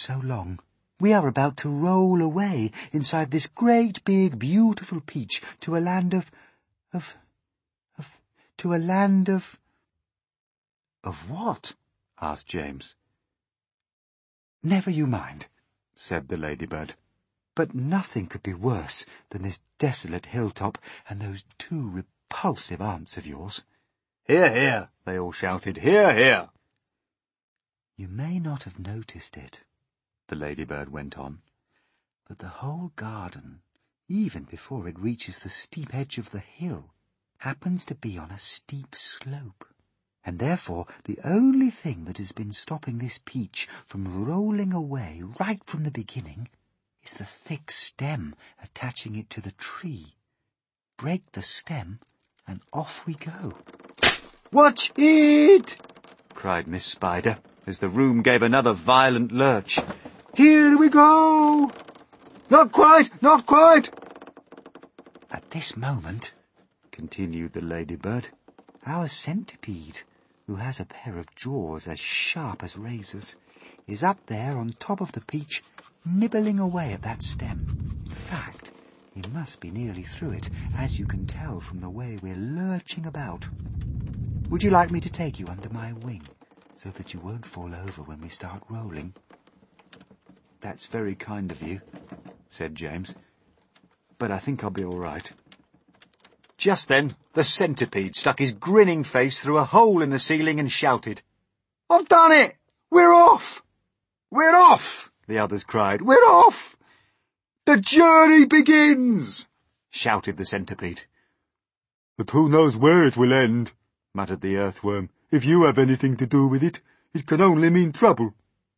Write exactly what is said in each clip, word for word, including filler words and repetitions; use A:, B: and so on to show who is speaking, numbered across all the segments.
A: so long. We are about to roll away inside this great, big, beautiful peach to a land of... of... of... to a land of...
B: Of what? asked James.
A: Never you mind, said the ladybird. But nothing could be worse than this desolate hilltop and those two repulsive aunts of yours.
B: Hear, hear, they all shouted. Hear, hear.
A: You may not have noticed it, the ladybird went on, but the whole garden, even before it reaches the steep edge of the hill, happens to be on a steep slope, and therefore the only thing that has been stopping this peach from rolling away right from the beginning is the thick stem attaching it to the tree. Break the stem, and off we go.
B: Watch it! cried Miss Spider, as the room gave another violent lurch. Here we go! Not quite, not quite!
A: At this moment, continued the ladybird, our centipede, who has a pair of jaws as sharp as razors, is up there on top of the peach, nibbling away at that stem. In fact, he must be nearly through it, as you can tell from the way we're lurching about. Would you like me to take you under my wing, so that you won't fall over when we start rolling?
B: That's very kind of you, said James, but I think I'll be all right. Just then, the centipede stuck his grinning face through a hole in the ceiling and shouted, I've done it! We're off! We're off! The others cried. We're off! The journey begins! Shouted the centipede. But who knows where it will end, muttered the earthworm. If you have anything to do with it, it can only mean trouble.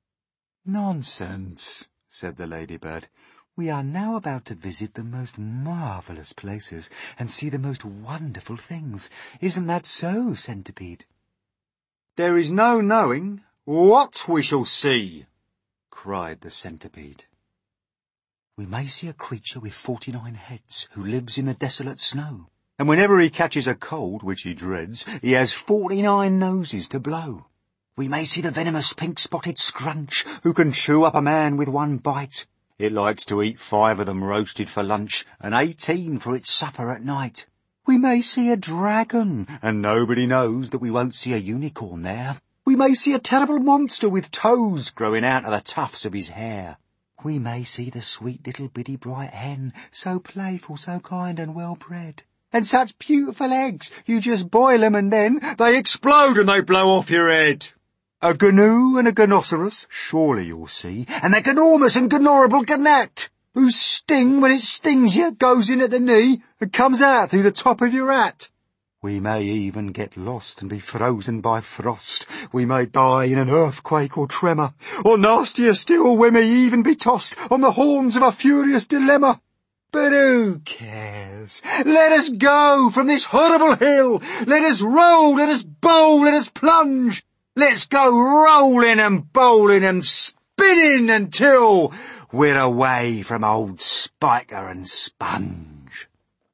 A: Nonsense, said the ladybird. We are now about to visit the most marvellous places and see the most wonderful things. Isn't that so, centipede?
B: There is no knowing what we shall see, cried the centipede.
A: We may see a creature with forty-nine heads who lives in the desolate snow.
B: And whenever he catches a cold, which he dreads, he has forty-nine noses to blow.
A: We may see the venomous pink-spotted scrunch
B: who can chew up a man with one bite. It likes to eat five of them roasted for lunch and eighteen for its supper at night.
A: We may see a dragon,
B: and nobody knows that we won't see a unicorn there.
A: We may see a terrible monster with toes
B: growing out of the tufts of his hair.
A: We may see the sweet little bitty bright hen, so playful, so kind and well-bred.
B: And such beautiful eggs, you just boil 'em and then they explode and they blow off your head. A gnu and a gnoceros, surely you'll see, and the gnormous and gnorable gnet, whose sting, when it stings you, goes in at the knee and comes out through the top of your hat.
A: We may even get lost and be frozen by frost. We may die in an earthquake or tremor,
B: or nastier still, we may even be tossed on the horns of a furious dilemma. But who cares? Let us go from this horrible hill. Let us roll, let us bowl, let us plunge. Let's go rolling and bowling and spinning until we're away from old Spiker and Sponge.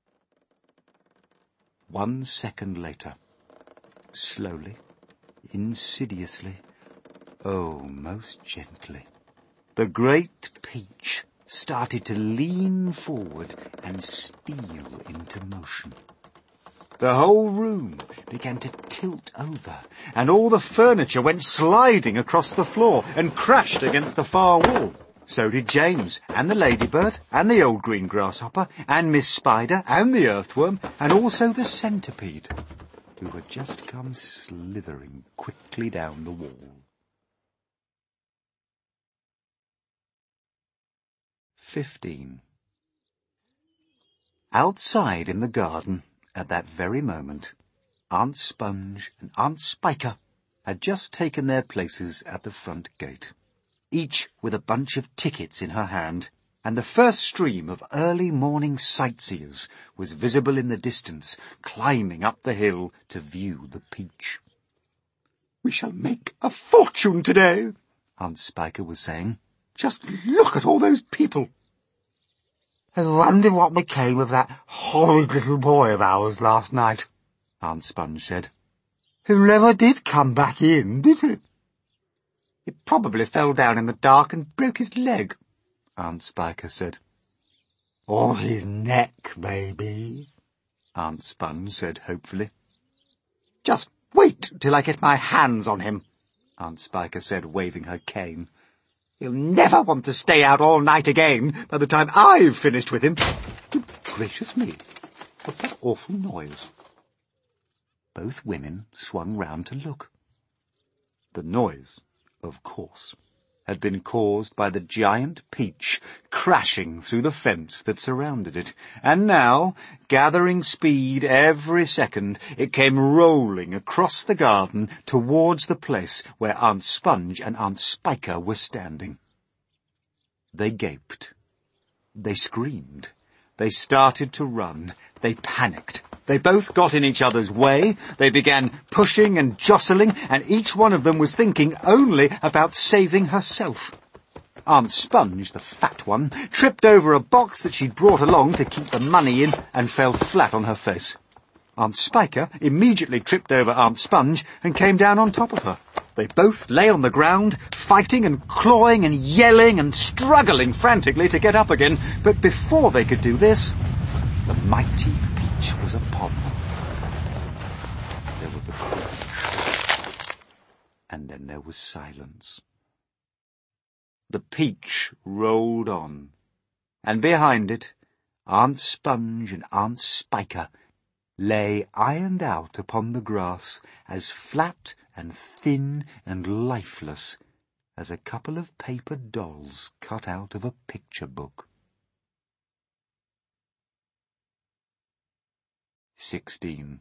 A: One second later, slowly, insidiously, oh, most gently, the great peach started to lean forward and steal into motion.
B: The whole room began to tilt over, and all the furniture went sliding across the floor and crashed against the far wall. So did James, and the ladybird, and the old green grasshopper, and Miss Spider, and the earthworm, and also the centipede, who had just come slithering quickly down the wall. Fifteen. Outside in the garden, at that very moment, Aunt Sponge and Aunt Spiker had just taken their places at the front gate, each with a bunch of tickets in her hand, and the first stream of early morning sightseers was visible in the distance, climbing up the hill to view the peach. "We shall make a fortune today," Aunt Spiker was saying. "Just look at all those people."
C: "I wonder what became of that horrid little boy of ours last night," Aunt Sponge said. "He never did come back in, did he?"
B: "He probably fell down in the dark and broke his leg," Aunt Spiker said.
C: "Or his neck, maybe,"
B: Aunt Sponge said hopefully.
C: "Just wait till I get my hands on him," Aunt Spiker said, waving her cane. "He'll never want to stay out all night again by the time I've finished with him."
B: Good gracious me, what's that awful noise? Both women swung round to look. The noise, of course, had been caused by the giant peach crashing through the fence that surrounded it, and now, gathering speed every second, it came rolling across the garden towards the place where Aunt Sponge and Aunt Spiker were standing. They gaped. They screamed. They started to run. They panicked. They both got in each other's way. They began pushing and jostling, and each one of them was thinking only about saving herself. Aunt Sponge, the fat one, tripped over a box that she'd brought along to keep the money in and fell flat on her face. Aunt Spiker immediately tripped over Aunt Sponge and came down on top of her. They both lay on the ground, fighting and clawing and yelling and struggling frantically to get up again, but before they could do this, the mighty peach was upon them. There was a crash, and then there was silence. The peach rolled on, and behind it, Aunt Sponge and Aunt Spiker lay ironed out upon the grass, as flat and thin and lifeless as a couple of paper dolls cut out of a picture book. Sixteen.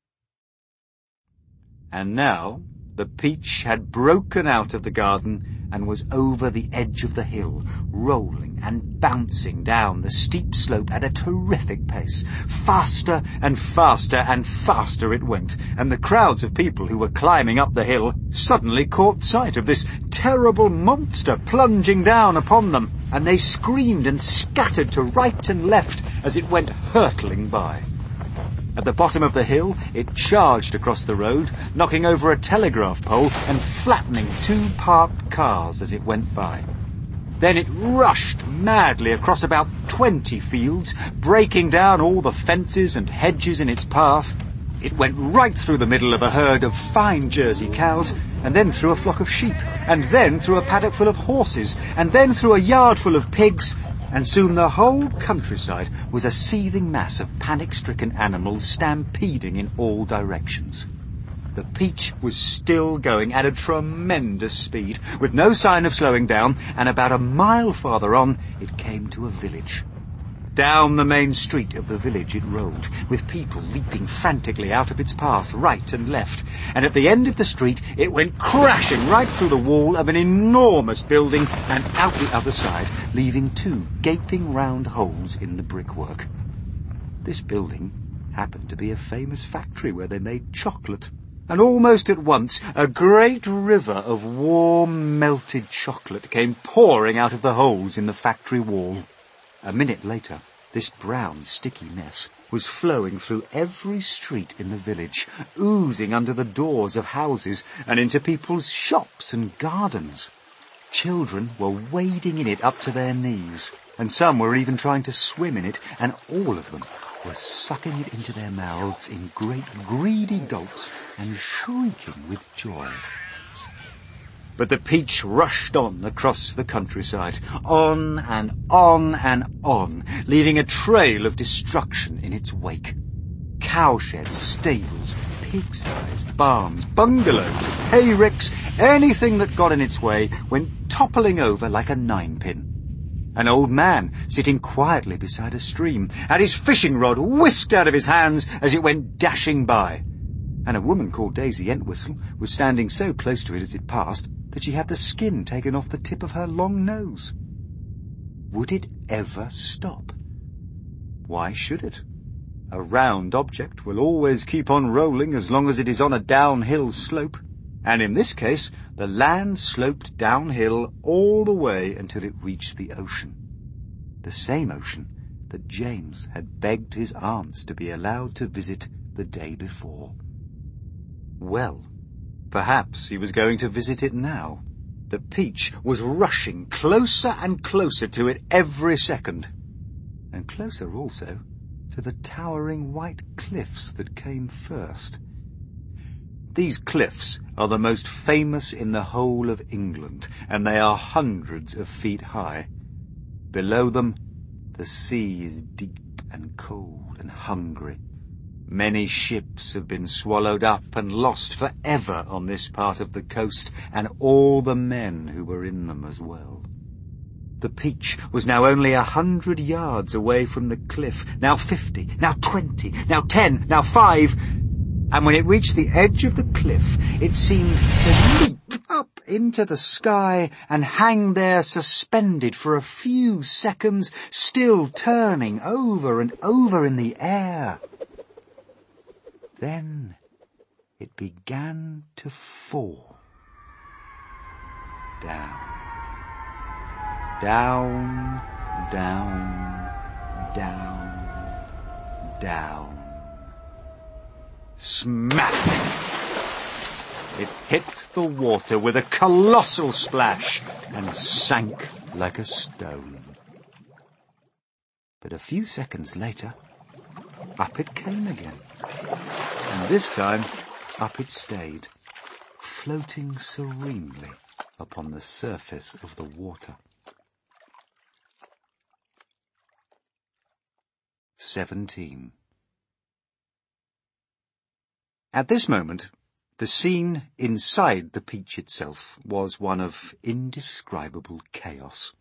B: And now the peach had broken out of the garden and was over the edge of the hill, rolling and bouncing down the steep slope at a terrific pace. Faster and faster and faster it went, and the crowds of people who were climbing up the hill suddenly caught sight of this terrible monster plunging down upon them, and they screamed and scattered to right and left as it went hurtling by. At the bottom of the hill, it charged across the road, knocking over a telegraph pole and flattening two parked cars as it went by. Then it rushed madly across about twenty fields, breaking down all the fences and hedges in its path. It went right through the middle of a herd of fine Jersey cows, and then through a flock of sheep, and then through a paddock full of horses, and then through a yard full of pigs, and soon the whole countryside was a seething mass of panic-stricken animals stampeding in all directions. The peach was still going at a tremendous speed, with no sign of slowing down, and about a mile farther on it came to a village. Down the main street of the village it rolled, with people leaping frantically out of its path right and left, and at the end of the street it went crashing right through the wall of an enormous building and out the other side, leaving two gaping round holes in the brickwork. This building happened to be a famous factory where they made chocolate, and almost at once a great river of warm melted chocolate came pouring out of the holes in the factory wall. A minute later, this brown, sticky mess was flowing through every street in the village, oozing under the doors of houses and into people's shops and gardens. Children were wading in it up to their knees, and some were even trying to swim in it, and all of them were sucking it into their mouths in great greedy gulps and shrieking with joy. But the peach rushed on across the countryside, on and on and on, leaving a trail of destruction in its wake. Cowsheds, stables, pigsties, barns, bungalows, hayricks, anything that got in its way went toppling over like a ninepin. An old man, sitting quietly beside a stream, had his fishing rod whisked out of his hands as it went dashing by, and a woman called Daisy Entwhistle was standing so close to it as it passed that she had the skin taken off the tip of her long nose. Would it ever stop? Why should it? A round object will always keep on rolling as long as it is on a downhill slope, and in this case the land sloped downhill all the way until it reached the ocean. The same ocean that James had begged his aunts to be allowed to visit the day before. Well, perhaps he was going to visit it now, The Peach was rushing closer and closer to it every second, and closer also to the towering white cliffs that came first. These cliffs are the most famous in the whole of England, and they are hundreds of feet high. Below them, the sea is deep and cold and hungry. Many ships have been swallowed up and lost forever on this part of the coast, and all the men who were in them as well. The Peach was now only a hundred yards away from the cliff, now fifty, now twenty, now ten, now five, and when it reached the edge of the cliff, it seemed to leap up into the sky and hang there suspended for a few seconds, still turning over and over in the air. Then it began to fall. Down. Down, down, down, down. Smack! It hit the water with a colossal splash and sank like a stone. But a few seconds later, up it came again. And this time, up it stayed, floating serenely upon the surface of the water. Seventeen. At this moment, the scene inside the Peach itself was one of indescribable chaos.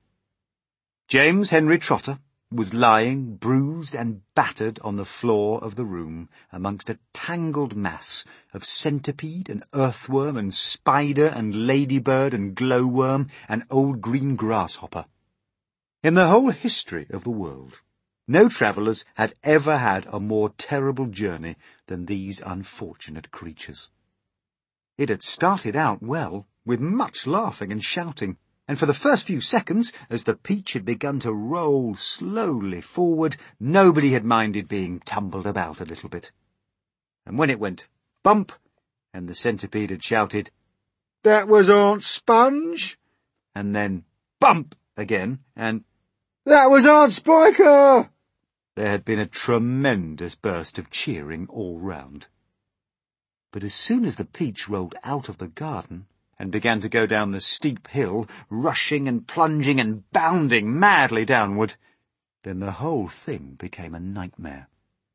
B: James Henry Trotter was lying bruised and battered on the floor of the room amongst a tangled mass of centipede and earthworm and spider and ladybird and glowworm and old green grasshopper. In the whole history of the world, no travellers had ever had a more terrible journey than these unfortunate creatures. It had started out well, with much laughing and shouting, and for the first few seconds, as the Peach had begun to roll slowly forward, nobody had minded being tumbled about a little bit. And when it went bump, and the centipede had shouted, "That was Aunt Sponge," and then bump again, and "That was Aunt Spiker," there had been a tremendous burst of cheering all round. But as soon as the Peach rolled out of the garden, and began to go down the steep hill, rushing and plunging and bounding madly downward, then the whole thing became a nightmare.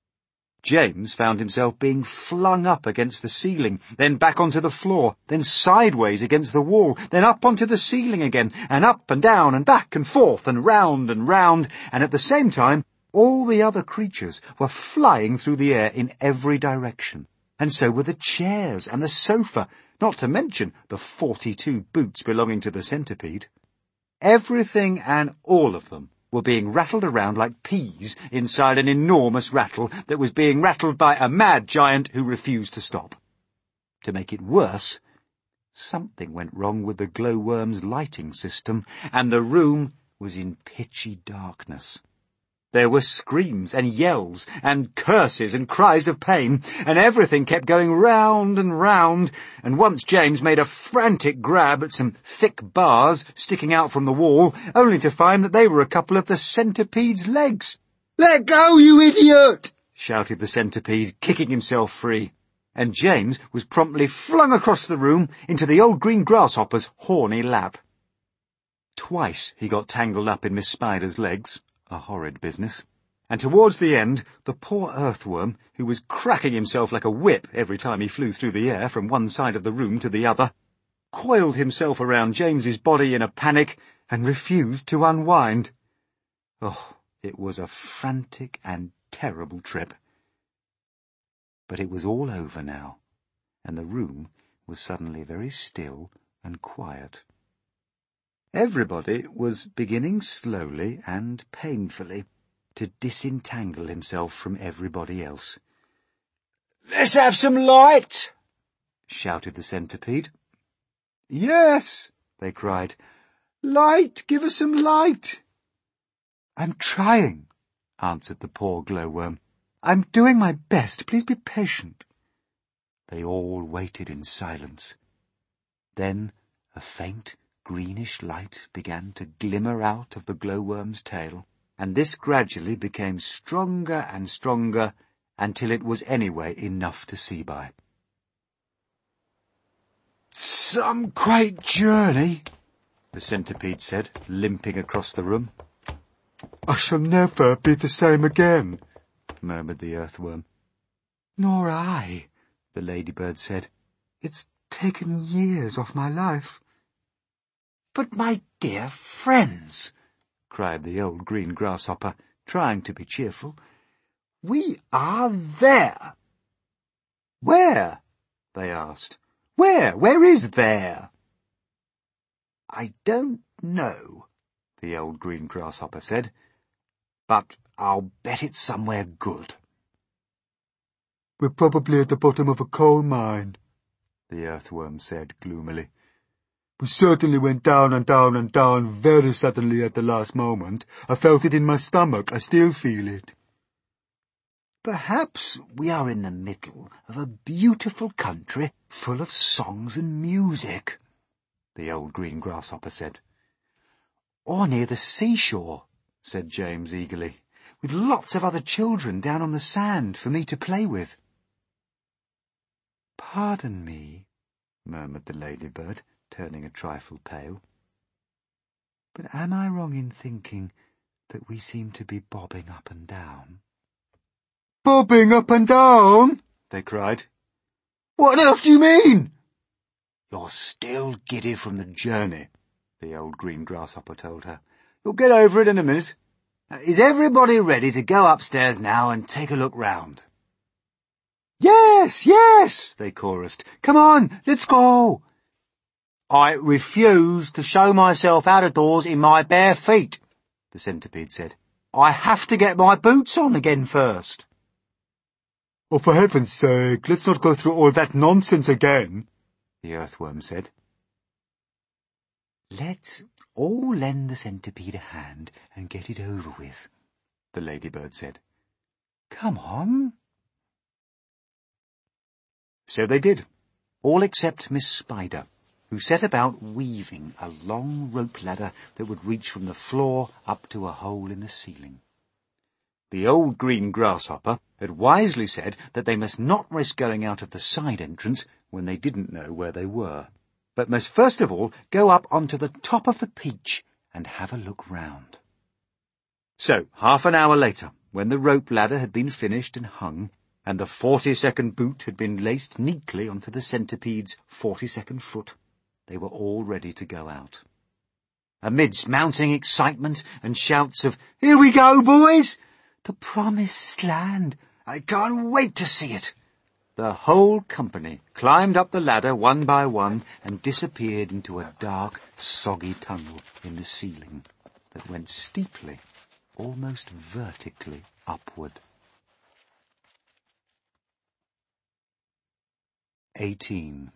B: James found himself being flung up against the ceiling, then back onto the floor, then sideways against the wall, then up onto the ceiling again, and up and down and back and forth and round and round, and at the same time all the other creatures were flying through the air in every direction, and so were the chairs and the sofa, not to mention the forty-two boots belonging to the centipede. Everything and all of them were being rattled around like peas inside an enormous rattle that was being rattled by a mad giant who refused to stop. To make it worse, something went wrong with the glowworm's lighting system, and the room was in pitchy darkness. There were screams and yells and curses and cries of pain, and everything kept going round and round, and once James made a frantic grab at some thick bars sticking out from the wall, only to find that they were a couple of the centipede's legs. "Let go, you idiot!" shouted the centipede, kicking himself free, and James was promptly flung across the room into the old green grasshopper's horny lap. Twice he got tangled up in Miss Spider's legs, a horrid business, and towards the end the poor earthworm, who was cracking himself like a whip every time he flew through the air from one side of the room to the other, coiled himself around James's body in a panic and refused to unwind. Oh, it was a frantic and terrible trip. But it was all over now, and the room was suddenly very still and quiet. Everybody was beginning slowly and painfully to disentangle himself from everybody else. "Let's have some light!" shouted the centipede. "Yes," they cried. "Light! Give us some light!" "I'm trying," answered the poor glowworm. "I'm doing my best. Please be patient." They all waited in silence. Then a faint, greenish light began to glimmer out of the glowworm's tail, and this gradually became stronger and stronger until it was anyway enough to see by.
C: "Some great journey,"
B: the centipede said, limping across the room.
C: "I shall never be the same again,"
B: murmured the earthworm.
C: "Nor I," the ladybird said. "It's taken years off my life."
B: "But, my dear friends," cried the old green grasshopper, trying to be cheerful, "we are there." "Where?" they asked. "Where? Where is there?" "I don't know," the old green grasshopper said, "but I'll bet it's somewhere good."
C: "We're probably at the bottom of a coal mine,"
B: the earthworm said gloomily.
C: "We certainly went down and down and down very suddenly at the last moment. I felt it in my stomach. I still feel it."
B: "Perhaps we are in the middle of a beautiful country full of songs and music," the old green grasshopper said. "Or near the seashore," said James eagerly, "with lots of other children down on the sand for me to play with."
A: "Pardon me," murmured the ladybird, turning a trifle pale, "but am I wrong in thinking that we seem to be bobbing up and down?"
C: "Bobbing up and down?" they cried. "What on earth do you mean?"
B: "You're still giddy from the journey," the old green grasshopper told her. "You'll get over it in a minute. Is everybody ready to go upstairs now and take a look round?"
C: "Yes, yes," they chorused. "Come on, let's go."
B: "I refuse to show myself out of doors in my bare feet," the centipede said. "I have to get my boots on again first."
C: "Oh, for heaven's sake, let's not go through all that nonsense again," the earthworm said.
A: "Let's all lend the centipede a hand and get it over with," the ladybird said. "Come on."
B: So they did, all except Miss Spider, who set about weaving a long rope ladder that would reach from the floor up to a hole in the ceiling. The old green grasshopper had wisely said that they must not risk going out of the side entrance when they didn't know where they were, but must first of all go up onto the top of the peach and have a look round. So, half an hour later, when the rope ladder had been finished and hung, and the forty-second boot had been laced neatly onto the centipede's forty-second foot, they were all ready to go out. Amidst mounting excitement and shouts of, "Here we go, boys! The promised land! I can't wait to see it!" the whole company climbed up the ladder one by one and disappeared into a dark, soggy tunnel in the ceiling that went steeply, almost vertically upward. Eighteen.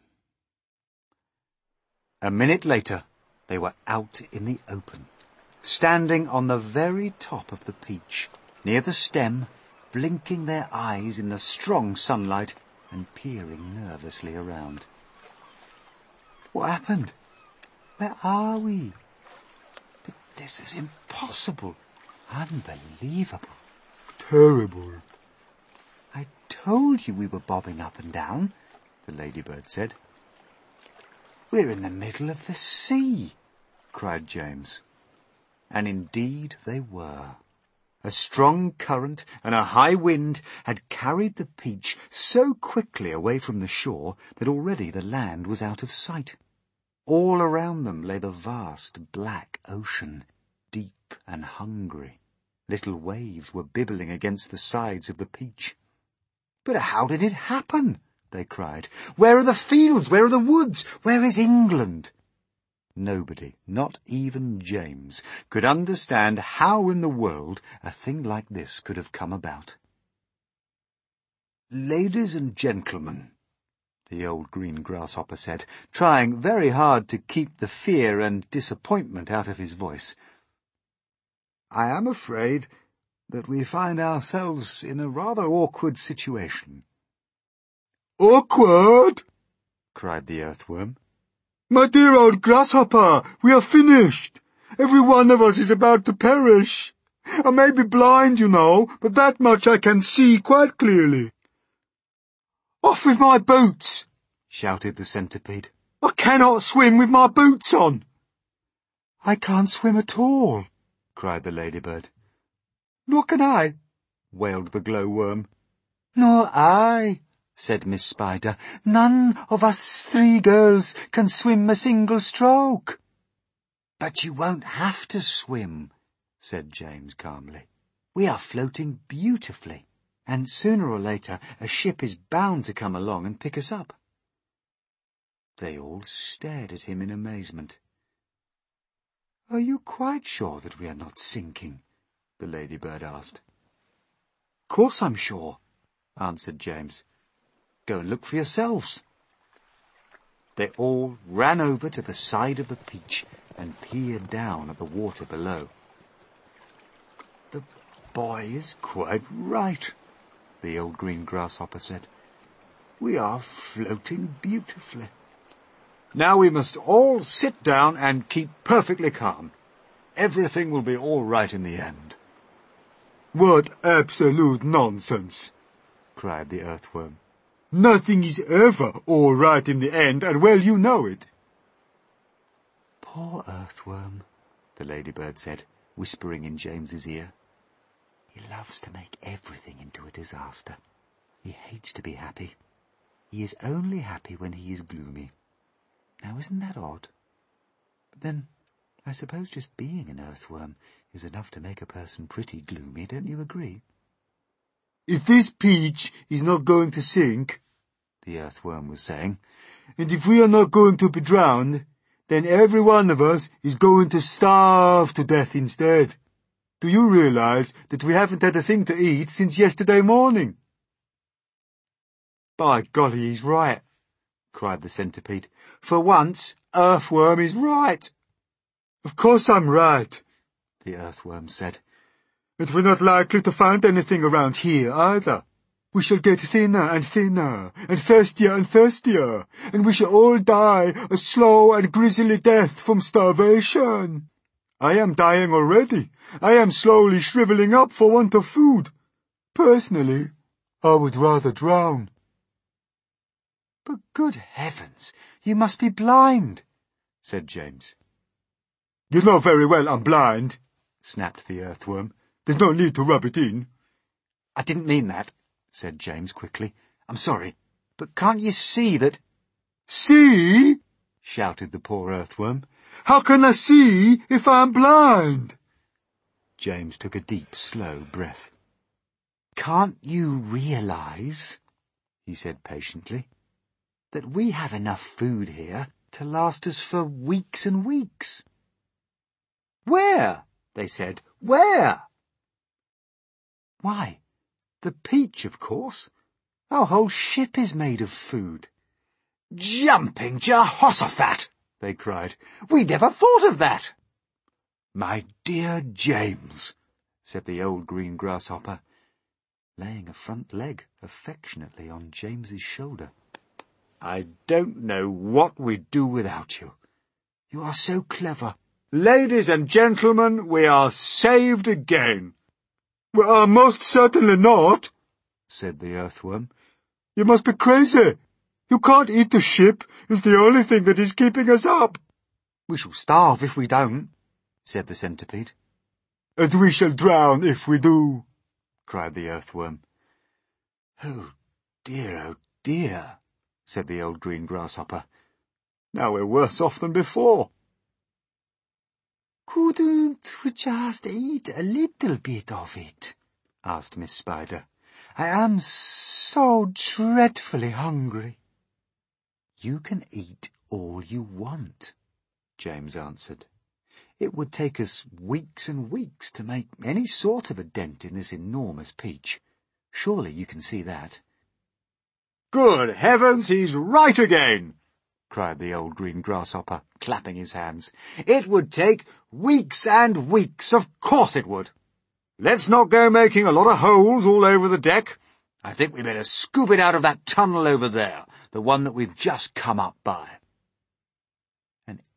B: A minute later, they were out in the open, standing on the very top of the peach, near the stem, blinking their eyes in the strong sunlight and peering nervously around.
A: "What happened? Where are we? But this is impossible. Unbelievable.
C: Terrible."
A: "I told you we were bobbing up and down," the ladybird said. "We're in the middle of the sea," cried James. And indeed they were. A strong current and a high wind had carried the peach so quickly away from the shore that already the land was out of sight. All around them lay the vast black ocean, deep and hungry. Little waves were bibbling against the sides of the peach. "But how did it happen?" they cried. "Where are the fields? Where are the woods? Where is England?" Nobody, not even James, could understand how in the world a thing like this could have come about. "Ladies and gentlemen," the old green grasshopper said, trying very hard to keep the fear and disappointment out of his voice, "I am afraid that we find ourselves in a rather awkward situation."
C: "Awkward!"
B: cried the earthworm.
D: My dear old grasshopper, we are finished. Every one of us is about to perish. I may be blind, you know, but that much I can see quite clearly.
C: Off with my boots, shouted the centipede.
D: I cannot swim with my boots on.
C: I can't swim at all, cried the ladybird. Nor can I, wailed the glowworm. Nor I, said Miss Spider. None of us three girls can swim a single stroke. But you won't have to swim, said James calmly. We are floating beautifully, and sooner or later a ship is bound to come along and pick us up. They all stared at him in amazement. Are you quite sure that we are not sinking? The ladybird asked. Of course I'm sure, answered James. Go and look for yourselves. They all ran over to the side of the Peach and peered down at the water below. The boy is quite right, the old green grasshopper said. We are floating beautifully.
B: Now we must all sit down and keep perfectly calm. Everything will be all right in the end.
D: What absolute nonsense,
B: cried the earthworm.
D: Nothing is ever all right in the end, and well you know it.
C: Poor earthworm, the ladybird said, whispering in James's ear. He loves to make everything into a disaster. He hates to be happy. He is only happy when he is gloomy. Now isn't that odd? But then, I suppose just being an earthworm is enough to make a person pretty gloomy, don't you agree?
D: If this Peach is not going to sink,
C: the earthworm was saying,
D: and if we are not going to be drowned, then every one of us is going to starve to death instead. Do you realize that we haven't had a thing to eat since yesterday morning?
B: By golly, he's right, cried the centipede. For once, Earthworm is right.
D: Of course I'm right,
C: the earthworm said.
D: And we're not likely to find anything around here either. We shall get thinner and thinner, and thirstier and thirstier, and we shall all die a slow and grisly death from starvation. I am dying already. I am slowly shrivelling up for want of food. Personally, I would rather drown.
C: But good heavens, you must be blind, said James.
D: You know very well I'm blind,
C: snapped the earthworm.
D: There's no need to rub it in.
C: I didn't mean that, said James quickly. I'm sorry, but can't you see that—
D: See?
C: shouted the poor earthworm.
D: How can I see if I'm blind?
C: James took a deep, slow breath. Can't you realize, he said patiently, that we have enough food here to last us for weeks and weeks? Where? They said. Where? Why, the Peach, of course. Our whole ship is made of food. Jumping Jehoshaphat! They cried. We never thought of that. My dear James, said the old green grasshopper, laying a front leg affectionately on James's shoulder.
B: I don't know what we'd do without you.
C: You are so clever.
B: Ladies and gentlemen, we are saved again.
D: We are most certainly not,
C: said the earthworm.
D: You must be crazy. You can't eat the ship. It's the only thing that is keeping us up.
C: We shall starve if we don't, said the centipede.
D: And we shall drown if we do,
C: cried the earthworm. Oh dear, oh dear, said the old green grasshopper.
B: Now we're worse off than before.
C: Couldn't we just eat a little bit of it? Asked Miss Spider. I am so dreadfully hungry. You can eat all you want, James answered. It would take us weeks and weeks to make any sort of a dent in this enormous peach. Surely you can see that.
B: Good heavens, he's right again, cried the old green grasshopper, clapping his hands. It would take weeks and weeks, of course it would. Let's not go making a lot of holes all over the deck. I think we better scoop it out of that tunnel over there, the one that we've just come up by.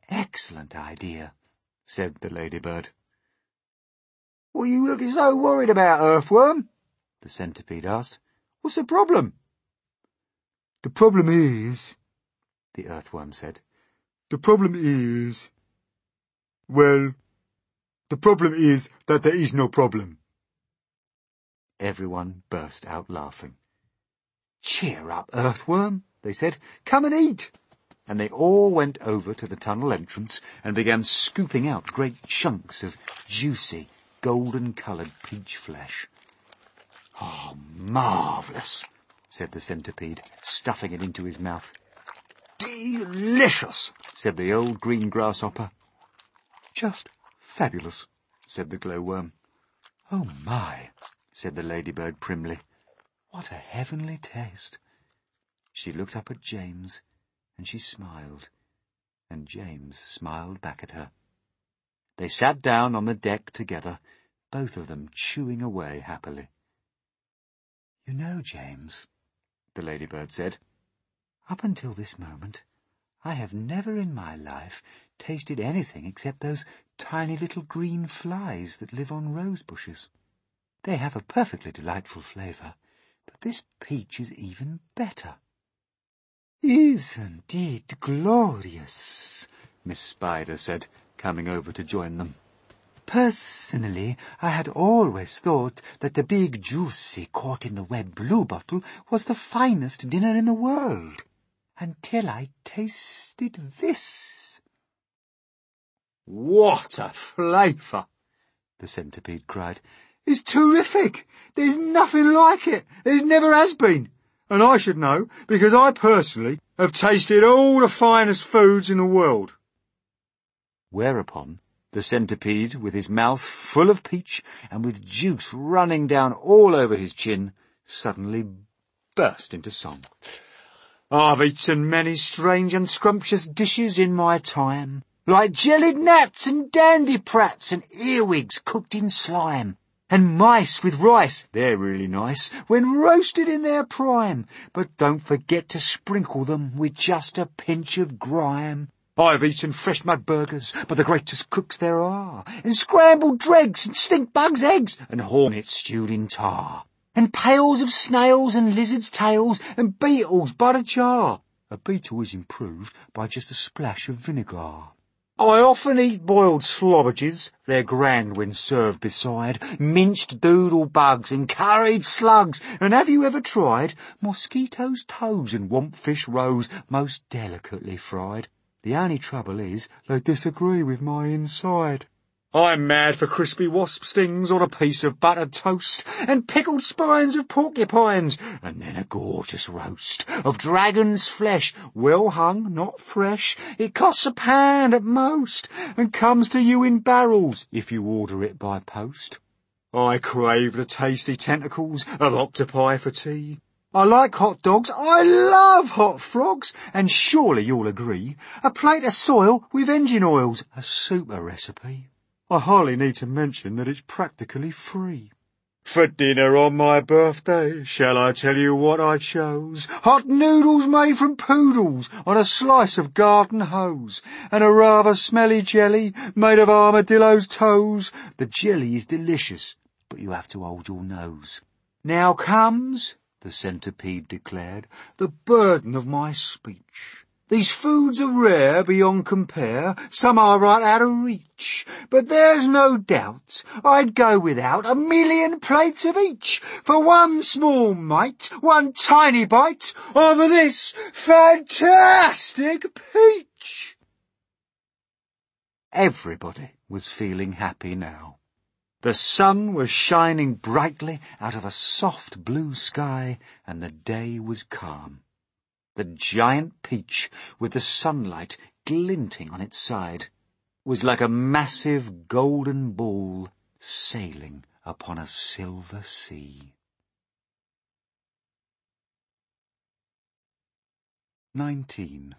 B: excellent idea," said the ladybird. "What are you looking so worried about, Earthworm?" the centipede asked. "What's the problem?"
D: "The problem is,"
B: the earthworm said,
D: "the problem is, well, the problem is that there is no problem."
B: Everyone burst out laughing. "Cheer up, Earthworm," they said. "Come and eat." And they all went over to the tunnel entrance and began scooping out great chunks of juicy, golden-coloured peach flesh. "Oh, marvellous," said the centipede, stuffing it into his mouth. "Delicious," said the old green grasshopper. "Just fabulous," said the glowworm. "Oh, my," said the ladybird primly. "What a heavenly taste." She looked up at James, and she smiled, and James smiled back at her. They sat down on the deck together, both of them chewing away happily. "You know, James," the ladybird said, "up until this moment, I have never in my life tasted anything except those tiny little green flies that live on rose bushes. They have a perfectly delightful flavour, but this peach is even better." "Isn't it glorious?" Miss Spider said, coming over to join them. "Personally, I had always thought that the big juicy caught in the web bluebottle was the finest dinner in the world, until I tasted this." "What a flavour!" the centipede cried. "It's terrific! There's nothing like it. There never has been. And I should know, because I personally have tasted all the finest foods in the world." Whereupon the centipede, with his mouth full of peach and with juice running down all over his chin, suddenly burst into song. "I've eaten many strange and scrumptious dishes in my time, like jellied gnats and dandyprats and earwigs cooked in slime, and mice with rice, they're really nice, when roasted in their prime, but don't forget to sprinkle them with just a pinch of grime. I've eaten fresh mud burgers, but the greatest cooks there are, and scrambled dregs, and stink bugs' eggs, and hornets stewed in tar, and pails of snails and lizards' tails, and beetles by the jar. A beetle is improved by just a splash of vinegar. I often eat boiled slobbages, they're grand when served beside minced doodle bugs and curried slugs, and have you ever tried mosquitoes' toes and wompfish roes most delicately fried? The only trouble is they disagree with my inside. I'm mad for crispy wasp stings on a piece of buttered toast, and pickled spines of porcupines, and then a gorgeous roast of dragon's flesh, well hung, not fresh. It costs a pound at most, and comes to you in barrels if you order it by post. I crave the tasty tentacles of octopi for tea. I like hot dogs, I love hot frogs, and surely you'll agree, a plate of soil with engine oil's a super recipe. I hardly need to mention that it's practically free. For dinner on my birthday, shall I tell you what I chose? Hot noodles made from poodles on a slice of garden hose, and a rather smelly jelly made of armadillo's toes. The jelly is delicious, but you have to hold your nose. Now comes, the centipede declared, the burden of my speech. These foods are rare beyond compare, some are right out of reach, but there's no doubt I'd go without a million plates of each for one small mite, one tiny bite of this fantastic peach. Everybody was feeling happy now. The sun was shining brightly out of a soft blue sky, and the day was calm. The giant peach, with the sunlight glinting on its side, was like a massive golden ball sailing upon a silver sea. Nineteen.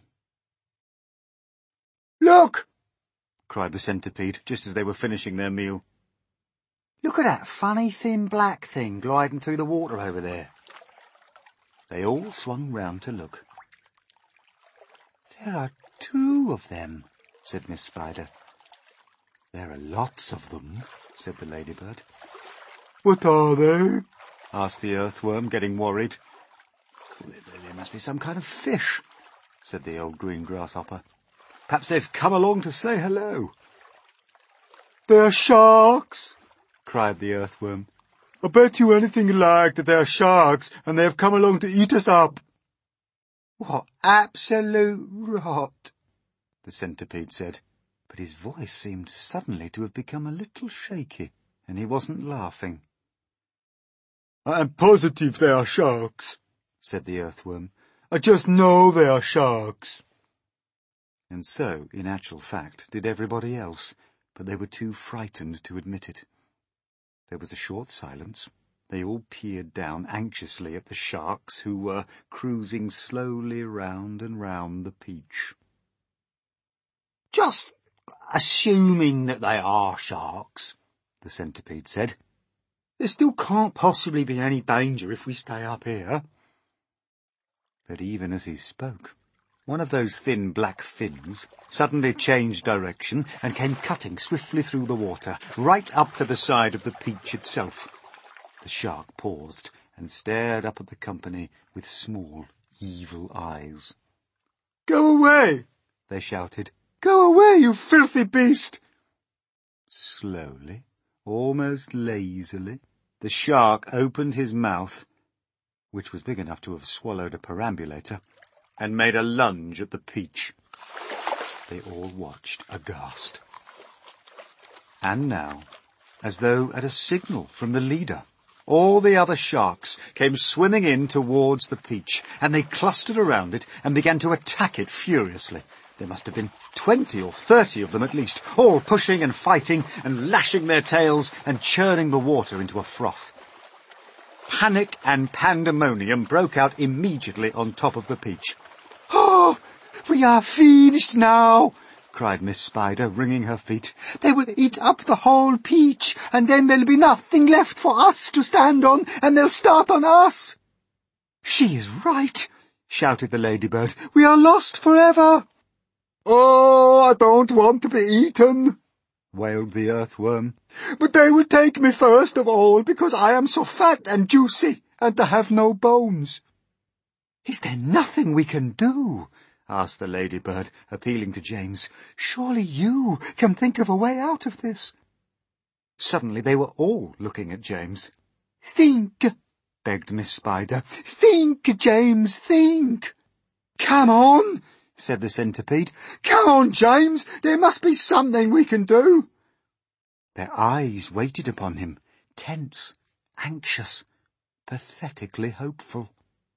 B: "Look!" cried the centipede, just as they were finishing their meal. "Look at that funny thin black thing gliding through the water over there." They all swung round to look. "There are two of them," said Miss Spider. There are lots of them, said the ladybird.
D: What are they?
B: Asked the earthworm, getting worried. There must be some kind of fish, said the old green grasshopper. Perhaps they've come along to say hello.
D: They're sharks,
B: cried the earthworm.
D: I bet you anything you like that they're sharks and they've come along to eat us up.
B: What absolute rot, the centipede said, but his voice seemed suddenly to have become a little shaky, and he wasn't laughing.
D: I am positive they are sharks,
B: said the earthworm.
D: I just know they are sharks.
B: And so, in actual fact, did everybody else, but they were too frightened to admit it. There was a short silence. They all peered down anxiously at the sharks, who were cruising slowly round and round the peach.
C: Just assuming that they are sharks, the centipede said. There still can't possibly be any danger if we stay up here.
B: But even as he spoke, one of those thin black fins suddenly changed direction and came cutting swiftly through the water, right up to the side of the peach itself. The shark paused and stared up at the company with small, evil eyes.
D: Go away,
B: they shouted.
D: Go away, you filthy beast!
B: Slowly, almost lazily, the shark opened his mouth, which was big enough to have swallowed a perambulator, and made a lunge at the peach. They all watched aghast. And now, as though at a signal from the leader, all the other sharks came swimming in towards the peach, and they clustered around it and began to attack it furiously. There must have been twenty or thirty of them at least, all pushing and fighting and lashing their tails and churning the water into a froth. Panic and pandemonium broke out immediately on top of the peach.
C: Oh, we are finished now,
B: cried Miss Spider, wringing her feet.
C: They will eat up the whole peach, and then there'll be nothing left for us to stand on, and they'll start on us.
B: She is right, shouted the ladybird.
C: We are lost forever.
D: Oh, I don't want to be eaten,
B: wailed the earthworm.
D: But they will take me first of all, because I am so fat and juicy, and to have no bones.
B: Is there nothing we can do? Asked the ladybird, appealing to James. Surely you can think of a way out of this. Suddenly they were all looking at James.
C: Think,
B: begged Miss Spider.
C: Think, James, think.
D: Come on,
B: said the centipede.
D: Come on, James, there must be something we can do.
B: Their eyes waited upon him, tense, anxious, pathetically hopeful.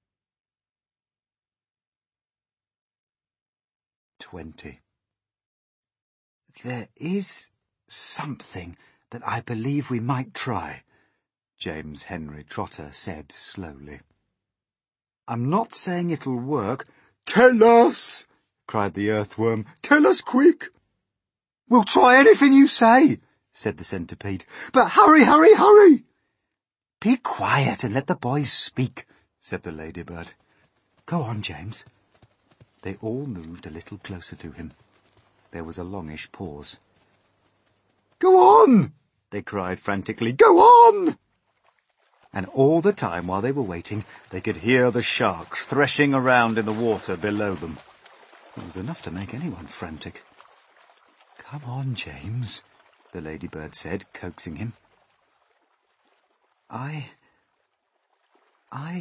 B: Twenty. There is something that I believe we might try, James Henry Trotter said slowly. I'm not saying it'll work.
D: Tell us, cried the earthworm. Tell us quick.
B: We'll try anything you say, said the centipede. But hurry, hurry, hurry. Be quiet and let the boys speak, said the ladybird. Go on, James. They all moved a little closer to him. There was a longish pause.
D: Go on, they cried frantically. Go on!
B: And all the time while they were waiting, they could hear the sharks threshing around in the water below them. It was enough to make anyone frantic. Come on, James, the ladybird said, coaxing him. I... I...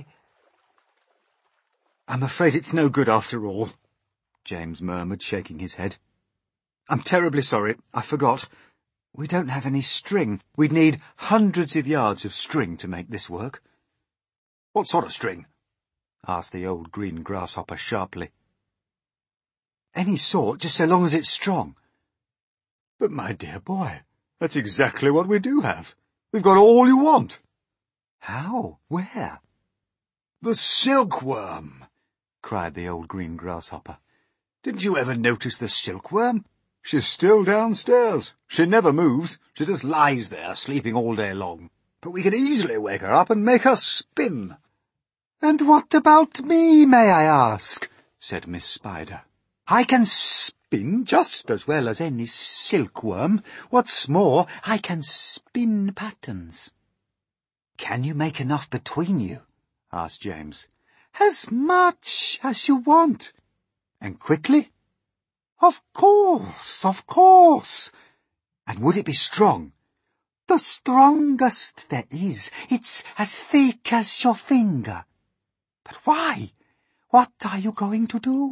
B: I'm afraid it's no good after all, James murmured, shaking his head. I'm terribly sorry. I forgot. We don't have any string. We'd need hundreds of yards of string to make this work. What sort of string? Asked the old green grasshopper sharply. Any sort, just so long as it's strong. But, my dear boy, that's exactly what we do have. We've got all you want. How? Where? The silkworm, cried the old green grasshopper. Didn't you ever notice the silkworm? She's still downstairs. She never moves. She just lies there, sleeping all day long. But we can easily wake her up and make her spin.
C: And what about me, may I ask? Said Miss Spider.
B: I can spin
C: spin just as well as any silkworm. What's more, I can spin patterns.
A: Can you make enough between you? Asked James.
C: As much as you want. And quickly? Of course, of course.
A: And would it be strong?
C: The strongest there is. It's as thick as your finger. But why? What are you going to do?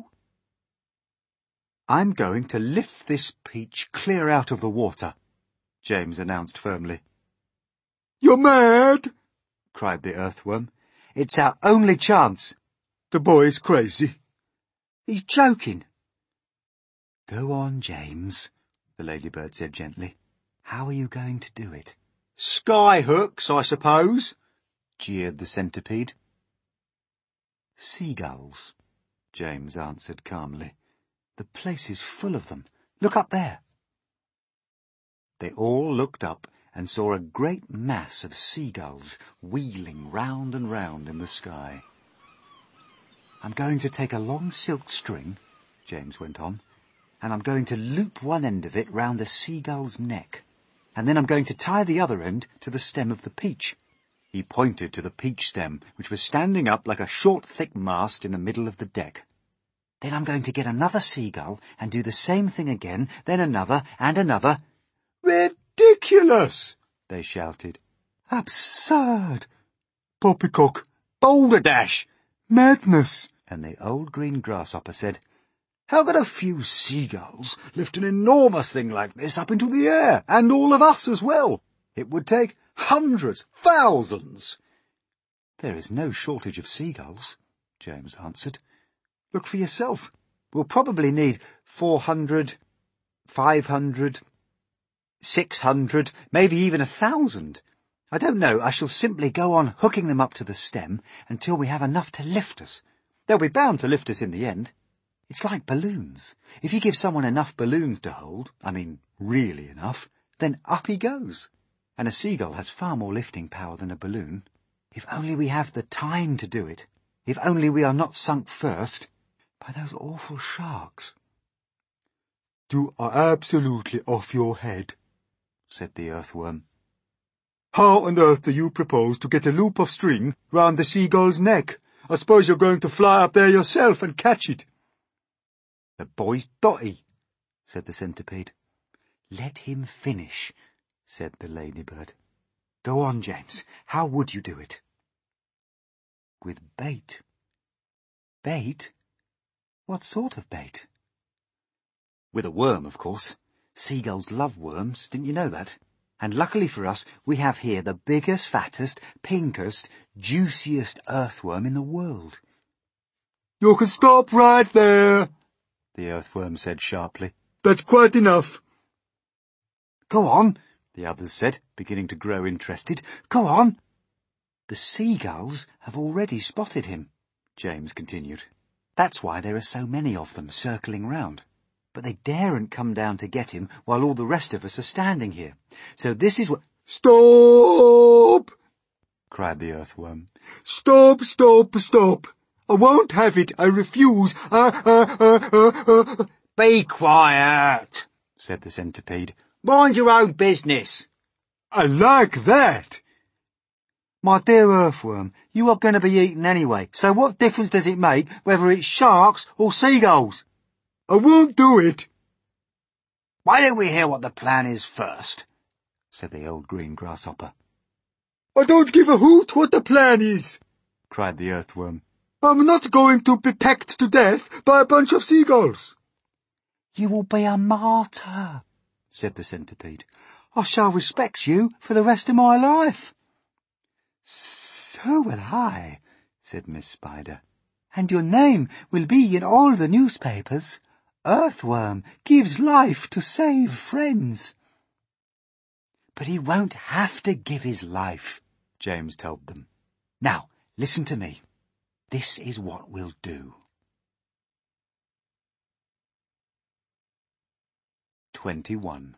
A: I'm going to lift this peach clear out of the water, James announced firmly.
D: You're mad,
A: cried the earthworm. It's our only chance.
D: The boy's crazy.
A: He's joking. Go on, James, the ladybird said gently. How are you going to do it?
B: Sky hooks, I suppose,
A: jeered the centipede. Seagulls, James answered calmly. The place is full of them. Look up there. They all looked up and saw a great mass of seagulls wheeling round and round in the sky. I'm going to take a long silk string, James went on, and I'm going to loop one end of it round the seagull's neck, and then I'm going to tie the other end to the stem of the peach. He pointed to the peach stem, which was standing up like a short, thick mast in the middle of the deck. Then I'm going to get another seagull and do the same thing again, then another and another.
B: Ridiculous, they shouted.
C: Absurd.
D: Poppycock.
B: Balderdash.
D: Madness.
A: And the old green grasshopper said,
B: How could a few seagulls lift an enormous thing like this up into the air, and all of us as well? It would take hundreds, thousands.
A: There is no shortage of seagulls, James answered. Look for yourself. We'll probably need four hundred, five hundred, six hundred, maybe even a thousand. I don't know. I shall simply go on hooking them up to the stem until we have enough to lift us. They'll be bound to lift us in the end. It's like balloons. If you give someone enough balloons to hold, I mean really enough, then up he goes. And a seagull has far more lifting power than a balloon. If only we have the time to do it. If only we are not sunk first by those awful sharks.
D: You are absolutely off your head,
A: said the earthworm.
D: How on earth do you propose to get a loop of string round the seagull's neck? I suppose you're going to fly up there yourself and catch it.
A: The boy's dotty, said the centipede. Let him finish, said the ladybird. Go on, James. How would you do it? With bait. Bait? What sort of bait? With a worm, of course. Seagulls love worms, didn't you know that? And luckily for us, we have here the biggest, fattest, pinkest, juiciest earthworm in the world.
D: You can stop right there,
A: the earthworm said sharply.
D: That's quite enough.
A: Go on, the others said, beginning to grow interested. Go on. The seagulls have already spotted him, James continued. That's why there are so many of them circling round. But they daren't come down to get him while all the rest of us are standing here. So this is what—
D: Stop!
A: cried the earthworm.
D: Stop, stop, stop. I won't have it. I refuse. Uh, uh, uh, uh, uh.
B: Be quiet, said the centipede. Mind your own business.
D: I like that.
A: My dear earthworm, you are going to be eaten anyway, so what difference does it make whether it's sharks or seagulls?
D: I won't do it.
B: Why don't we hear what the plan is first?
A: Said the old green grasshopper.
D: I don't give a hoot what the plan is,
A: cried the earthworm.
D: I'm not going to be pecked to death by a bunch of seagulls.
A: You will be a martyr, said the centipede. I shall respect you for the rest of my life. So will I, said Miss Spider. And your name will be in all the newspapers. Earthworm gives life to save friends. But he won't have to give his life, James told them. Now, listen to me. This is what we'll do. Twenty-one.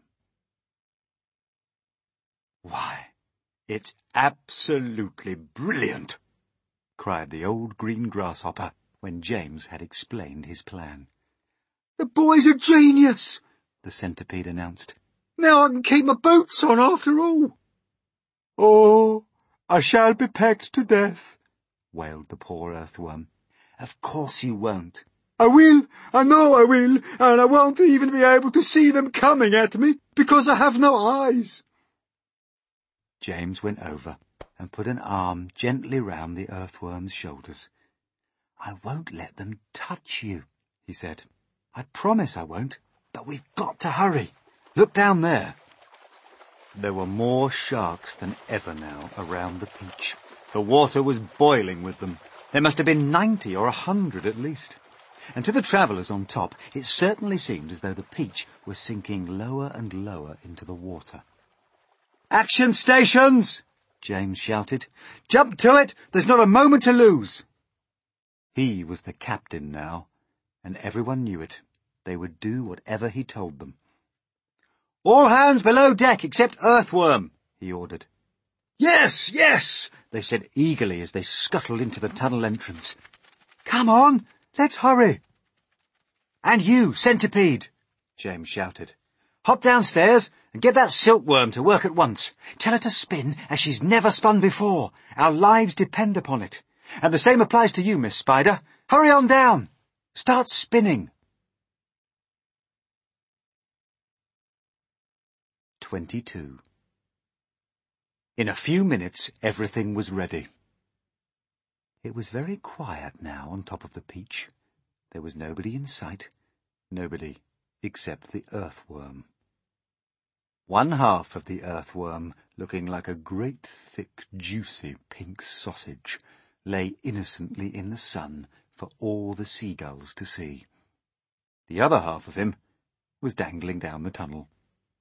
A: Why, it's absolutely brilliant, cried the old green grasshopper when James had explained his plan.
D: The boy's a genius,
B: the centipede announced.
D: Now I can keep my boots on after all. Oh, I shall be pecked to death,
B: wailed the poor earthworm. Of course you won't.
D: I will, I know I will, and I won't even be able to see them coming at me, because I have no eyes.
B: James went over and put an arm gently round the earthworm's shoulders. I won't let them touch you, he said. I promise I won't, but we've got to hurry. Look down there. There were more sharks than ever now around the beach. The water was boiling with them. There must have been ninety or a hundred at least. And to the travellers on top, it certainly seemed as though the Peach was sinking lower and lower into the water. "Action stations!" James shouted. "Jump to it! There's not a moment to lose!" He was the captain now, and everyone knew it. They would do whatever he told them. "All hands below deck except Earthworm," he ordered. "Yes, yes!" they said eagerly as they scuttled into the tunnel entrance. "Come on, let's hurry!" "And you, Centipede," James shouted. "Hop downstairs and get that silkworm to work at once. Tell her to spin as she's never spun before. Our lives depend upon it. And the same applies to you, Miss Spider. Hurry on down. Start spinning." Twenty-two. In a few minutes everything was ready. It was very quiet now on top of the Peach. There was nobody in sight, nobody except the earthworm. One half of the earthworm, looking like a great thick juicy pink sausage, lay innocently in the sun for all the seagulls to see. The other half of him was dangling down the tunnel.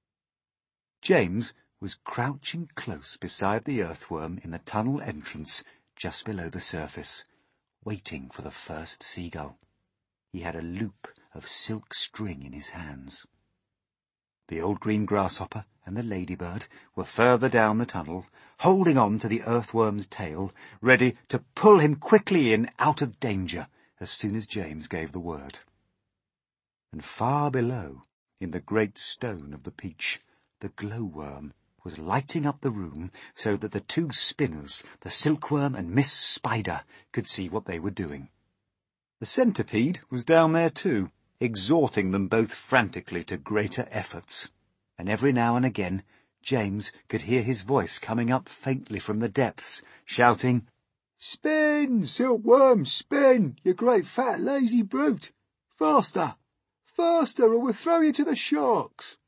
B: James was crouching close beside the earthworm in the tunnel entrance just below the surface, waiting for the first seagull. He had a loop of silk string in his hands. The old green grasshopper and the ladybird were further down the tunnel, holding on to the earthworm's tail, ready to pull him quickly in out of danger as soon as James gave the word. And far below, in the great stone of the Peach, the glowworm was lighting up the room so that the two spinners, the silkworm and Miss Spider, could see what they were doing. The centipede was down there too, exhorting them both frantically to greater efforts, and every now and again James could hear his voice coming up faintly from the depths, shouting, "Spin, silkworm, spin, you great fat lazy brute! Faster, faster, or we'll throw you to the sharks!"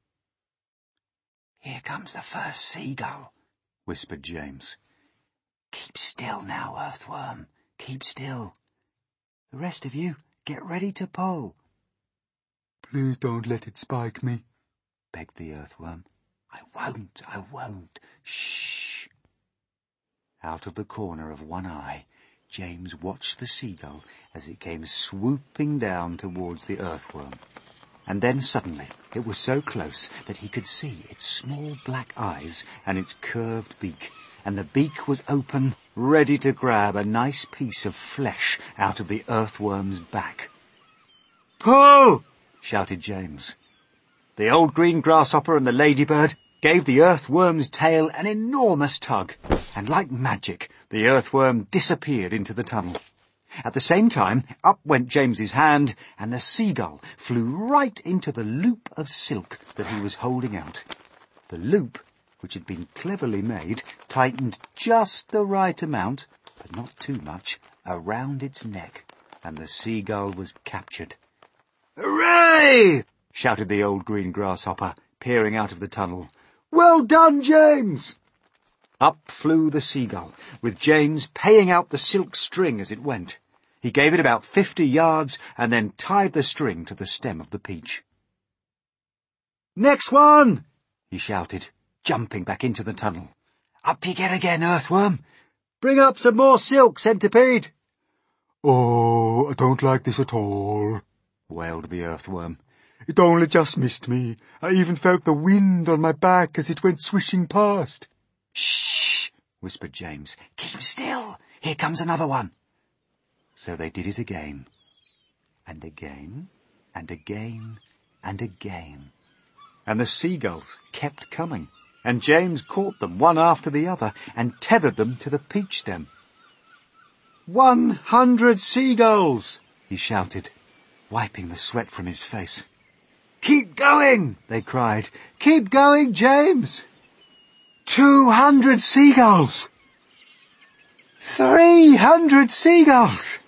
B: "Here comes the first seagull," whispered James. "Keep still now, earthworm, keep still. The rest of you, get ready to pull."
D: "Please don't let it spike me,"
B: begged the earthworm. "I won't, I won't. Shh." Out of the corner of one eye, James watched the seagull as it came swooping down towards the earthworm. And then suddenly it was so close that he could see its small black eyes and its curved beak, and the beak was open, ready to grab a nice piece of flesh out of the earthworm's back. "Pull!" shouted James. The old green grasshopper and the ladybird gave the earthworm's tail an enormous tug, and like magic the earthworm disappeared into the tunnel. At the same time, up went James's hand, and the seagull flew right into the loop of silk that he was holding out. The loop, which had been cleverly made, tightened just the right amount, but not too much, around its neck, and the seagull was captured. "Hooray!" shouted the old green grasshopper, peering out of the tunnel. "Well done, James!" Up flew the seagull, with James paying out the silk string as it went. He gave it about fifty yards, and then tied the string to the stem of the Peach. "Next one!" he shouted, jumping back into the tunnel. "Up you get again, earthworm. Bring up some more silk, centipede."
D: "Oh, I don't like this at all,"
B: wailed the earthworm.
D: "It only just missed me. I even felt the wind on my back as it went swishing past."
B: "Shh!" whispered James. "Keep still. Here comes another one." So they did it again, and again, and again and again. And the seagulls kept coming, and James caught them one after the other and tethered them to the peach stem. "One hundred seagulls!" he shouted, wiping the sweat from his face. "Keep going!" they cried. "Keep going, James!" Two hundred seagulls! Three hundred seagulls!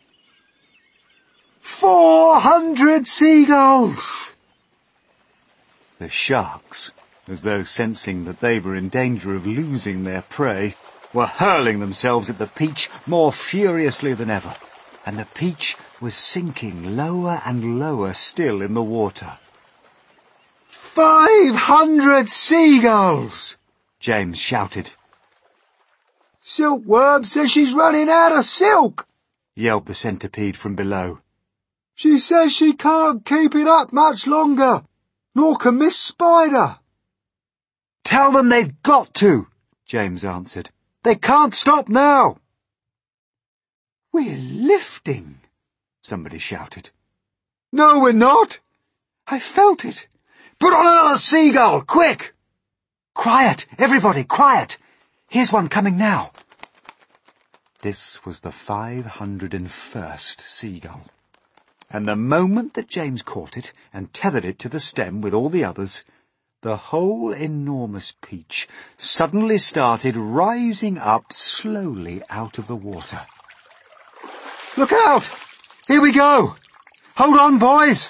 B: Four hundred seagulls! The sharks, as though sensing that they were in danger of losing their prey, were hurling themselves at the peach more furiously than ever, and the peach was sinking lower and lower still in the water. "Five hundred seagulls!" James shouted. "Silkworm says she's running out of silk," yelled the centipede from below. "She says she can't keep it up much longer, nor can Miss Spider." "Tell them they've got to," James answered. "They can't stop now." "We're lifting," somebody shouted. "No, we're not. I felt it. Put on another seagull, quick!" "Quiet, everybody, quiet! Here's one coming now." This was the five hundred and first seagull, and the moment that James caught it and tethered it to the stem with all the others, the whole enormous peach suddenly started rising up slowly out of the water. "Look out! Here we go! Hold on, boys!"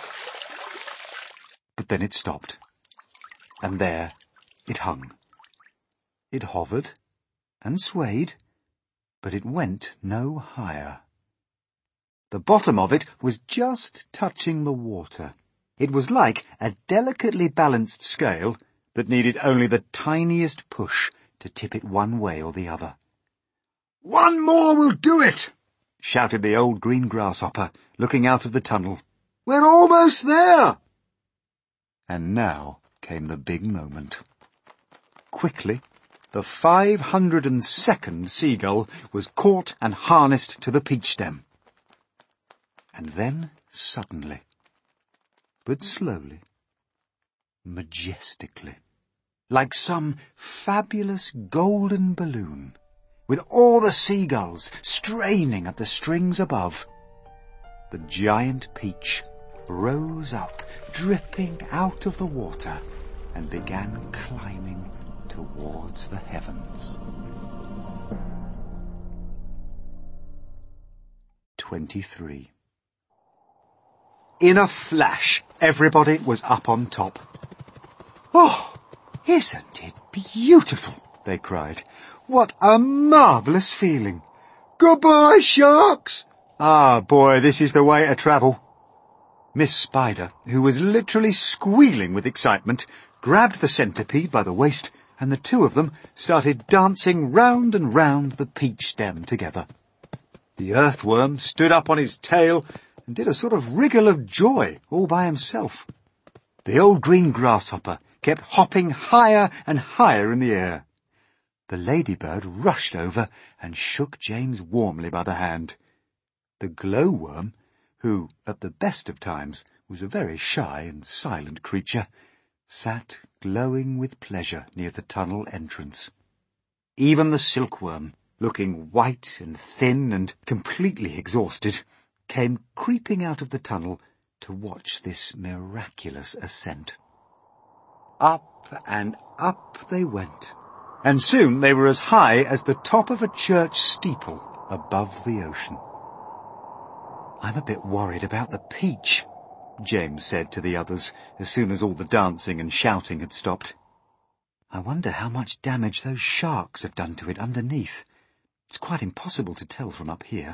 B: But then it stopped, and there it hung. It hovered and swayed, but it went no higher. The bottom of it was just touching the water. It was like a delicately balanced scale that needed only the tiniest push to tip it one way or the other. "One more will do it!" shouted the old green grasshopper, looking out of the tunnel. "We're almost there!" And now came the big moment. Quickly, the five hundred and second seagull was caught and harnessed to the peach stem. And then, suddenly, but slowly, majestically, like some fabulous golden balloon, with all the seagulls straining at the strings above, the giant peach rose up, dripping out of the water, and began climbing towards the heavens. Twenty-three. In a flash, everybody was up on top. "Oh, isn't it beautiful?" they cried. "What a marvellous feeling! Goodbye, sharks!" "Ah, boy, this is the way to travel." Miss Spider, who was literally squealing with excitement, grabbed the centipede by the waist, and the two of them started dancing round and round the peach stem together. The earthworm stood up on his tail and did a sort of wriggle of joy all by himself. The old green grasshopper kept hopping higher and higher in the air. The ladybird rushed over and shook James warmly by the hand. The glowworm, who, at the best of times, was a very shy and silent creature, sat glowing with pleasure near the tunnel entrance. Even the silkworm, looking white and thin and completely exhausted, came creeping out of the tunnel to watch this miraculous ascent. Up and up they went, and soon they were as high as the top of a church steeple above the ocean. "I'm a bit worried about the peach," James said to the others as soon as all the dancing and shouting had stopped. "I wonder how much damage those sharks have done to it underneath. It's quite impossible to tell from up here."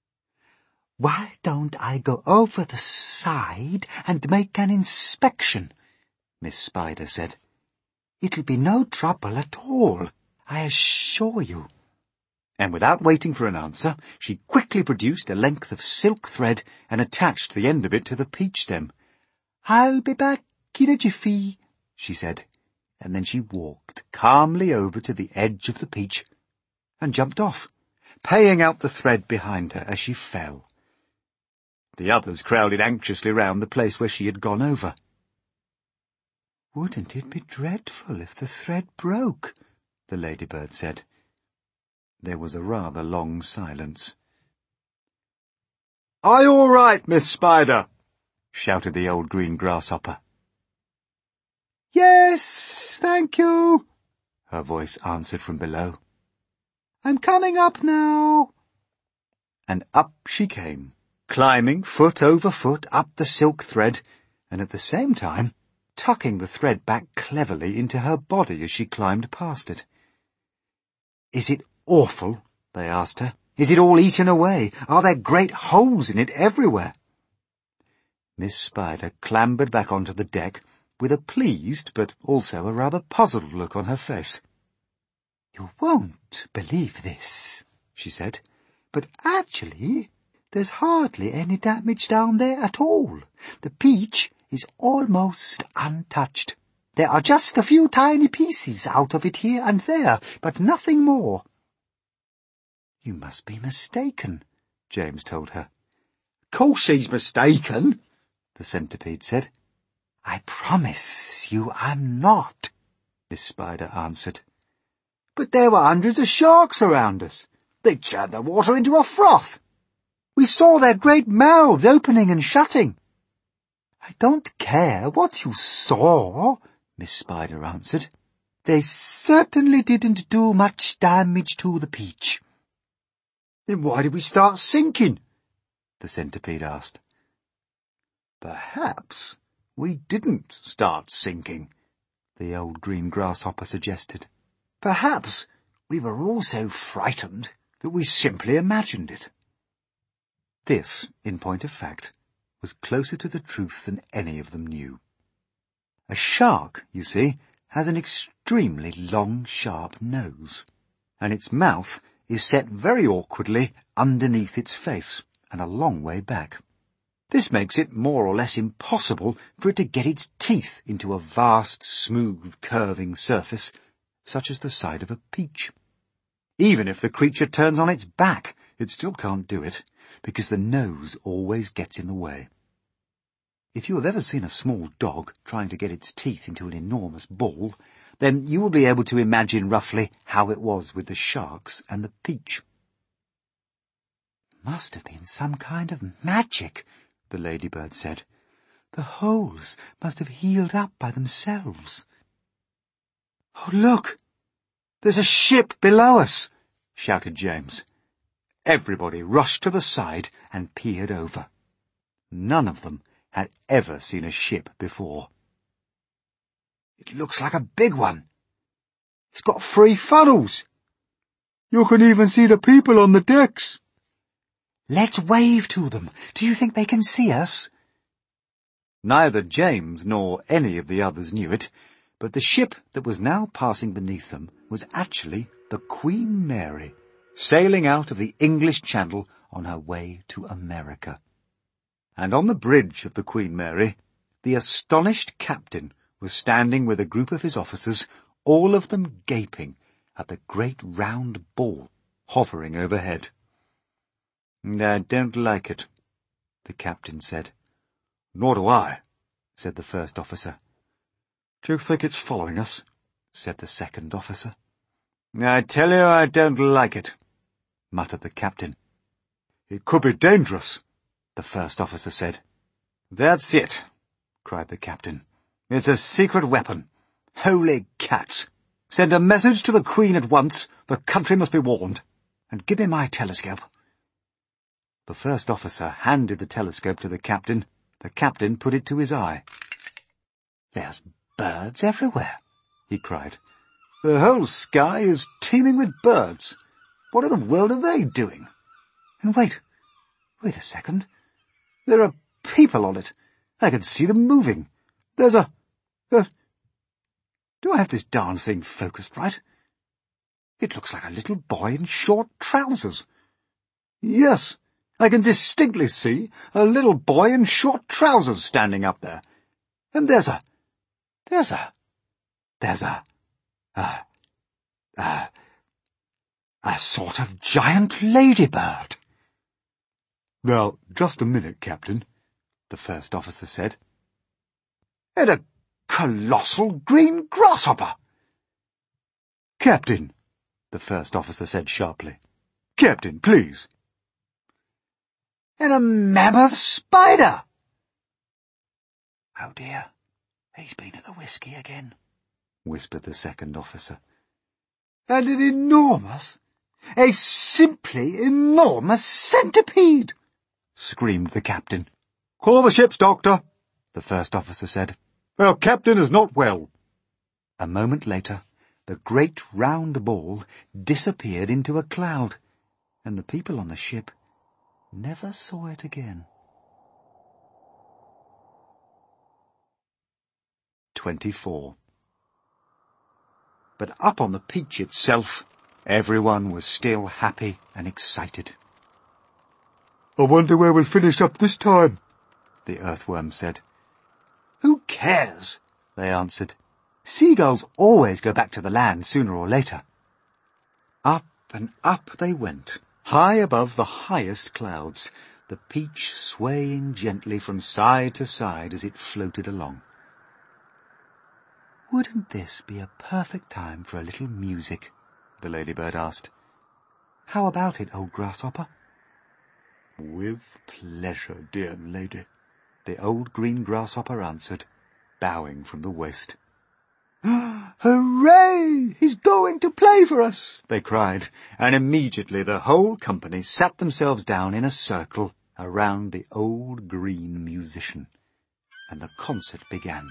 B: "Why don't I go over the side and make an inspection?" Miss Spider said. "It'll be no trouble at all, I assure you." And without waiting for an answer, she quickly produced a length of silk thread and attached the end of it to the peach stem. "I'll be back in a jiffy," she said, and then she walked calmly over to the edge of the peach and jumped off, paying out the thread behind her as she fell. The others crowded anxiously round the place where she had gone over.
A: "Wouldn't it be dreadful if the thread broke?" the ladybird said. There was a rather long silence.
B: "Are you all right, Miss Spider?" shouted the old green grasshopper.
C: "Yes, thank you," her voice answered from below. "I'm coming up now."
B: And up she came, climbing foot over foot up the silk thread, and at the same time tucking the thread back cleverly into her body as she climbed past it. "Is it awful?" they asked her. "Is it all eaten away? Are there great holes in it everywhere?" Miss Spider clambered back onto the deck with a pleased but also a rather puzzled look on her face.
C: "You won't believe this," she said, "but actually there's hardly any damage down there at all. The peach is almost untouched. There are just a few tiny pieces out of it here and there, but nothing more."
A: "You must be mistaken," James told her.
C: "Course she's mistaken," the centipede said. "I promise you I'm not," Miss Spider answered. "But there were hundreds of sharks around us. They churned the water into a froth. We saw their great mouths opening and shutting." "I don't care what you saw," Miss Spider answered. "They certainly didn't do much damage to the peach."
B: "Then why did we start sinking?" the centipede asked. "Perhaps we didn't start sinking," the old green grasshopper suggested. "Perhaps we were all so frightened that we simply imagined it."
A: This, in point of fact, was closer to the truth than any of them knew. A shark, you see, has an extremely long, sharp nose, and its mouth is set very awkwardly underneath its face and a long way back. This makes it more or less impossible for it to get its teeth into a vast, smooth, curving surface, such as the side of a peach. Even if the creature turns on its back, it still can't do it, because the nose always gets in the way. If you have ever seen a small dog trying to get its teeth into an enormous ball, then you will be able to imagine roughly how it was with the sharks and the peach.
C: "Must have been some kind of magic," the ladybird said. "The holes must have healed up by themselves."
B: "Oh, look! There's a ship below us!" shouted James. Everybody rushed to the side and peered over. None of them had ever seen a ship before. "It looks like a big one. It's got three funnels.
D: You can even see the people on the decks."
C: "Let's wave to them. Do you think they can see us?"
B: Neither James nor any of the others knew it, but the ship that was now passing beneath them was actually the Queen Mary, sailing out of the English Channel on her way to America. And on the bridge of the Queen Mary, the astonished captain was standing with a group of his officers, all of them gaping at the great round ball hovering overhead. "I don't like it," the captain said. "Nor do I," said the first officer. "Do you think it's following us?" said the second officer. "I tell you I don't like it," muttered the captain. "It could be dangerous," the first officer said. "That's it," cried the captain. "It's a secret weapon. Holy cats! Send a message to the Queen at once. The country must be warned. And give me my telescope." The first officer handed the telescope to the captain. The captain put it to his eye.
C: "There's birds everywhere," he cried.
B: "The whole sky is teeming with birds. What in the world are they doing? And wait, wait a second. There are people on it. I can see them moving. There's a... a do I have this darn thing focused right? It looks like a little boy in short trousers. Yes, I can distinctly see a little boy in short trousers standing up there. And there's a... there's a... there's a... a... a... a sort of giant ladybird." "Now, just a minute, Captain," the first officer said. "And a colossal green grasshopper!" "Captain," the first officer said sharply. "Captain, please." "And a mammoth spider!"
A: "Oh dear, he's been at the whiskey again," whispered the second officer.
B: "And an enormous, a simply enormous centipede!" screamed the captain. "Call the ship's doctor," the first officer said. "Our captain is not well."
A: A moment later, the great round ball disappeared into a cloud, and the people on the ship never saw it again. Twenty-four. But up on the Peach itself, everyone was still happy and excited.
D: "I wonder where we'll finish up this time,"
A: the earthworm said.
B: "Who cares?"
A: they answered. "Seagulls always go back to the land sooner or later." Up and up they went, high above the highest clouds, the Peach swaying gently from side to side as it floated along. "Wouldn't this be a perfect time for a little music?" the ladybird asked. "How about it, old grasshopper?"
D: "With pleasure, dear lady,"
A: the old green grasshopper answered, bowing from the waist.
B: "Hooray! He's going to play for us!" they cried, and immediately the whole company
A: sat themselves down in a circle around the old green musician, and the concert began.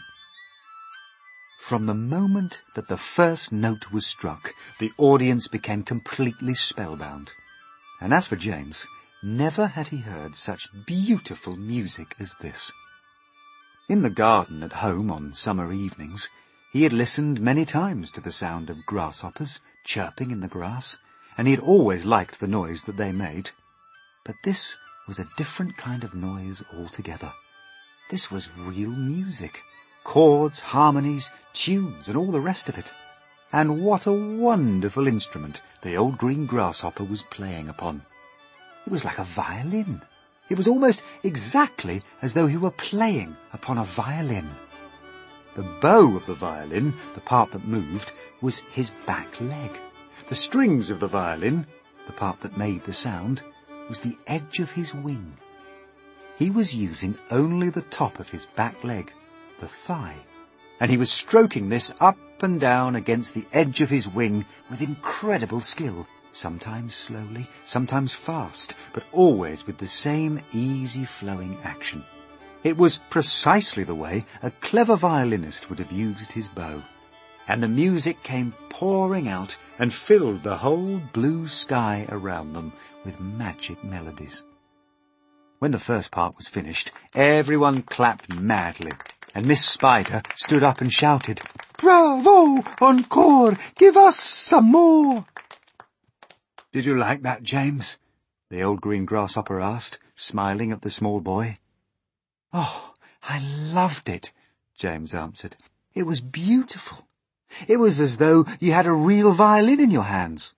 A: From the moment that the first note was struck, the audience became completely spellbound. And as for James, never had he heard such beautiful music as this. In the garden at home on summer evenings, he had listened many times to the sound of grasshoppers chirping in the grass, and he had always liked the noise that they made. But this was a different kind of noise altogether. This was real music, chords, harmonies, tunes, and all the rest of it. And what a wonderful instrument the old green grasshopper was playing upon. It was like a violin. It was almost exactly as though he were playing upon a violin. The bow of the violin, the part that moved, was his back leg. The strings of the violin, the part that made the sound, was the edge of his wing. He was using only the top of his back leg, the thigh, and he was stroking this up and down against the edge of his wing with incredible skill, sometimes slowly, sometimes fast, but always with the same easy-flowing action. It was precisely the way a clever violinist would have used his bow. And the music came pouring out and filled the whole blue sky around them with magic melodies. When the first part was finished, everyone clapped madly, and Miss Spider stood up and shouted, "Bravo! Encore! Give us some more!" "Did you like that, James?" the old green grasshopper asked, smiling at the small boy. "Oh, I loved it," James answered. "It was beautiful. It was as though you had a real violin in your hands."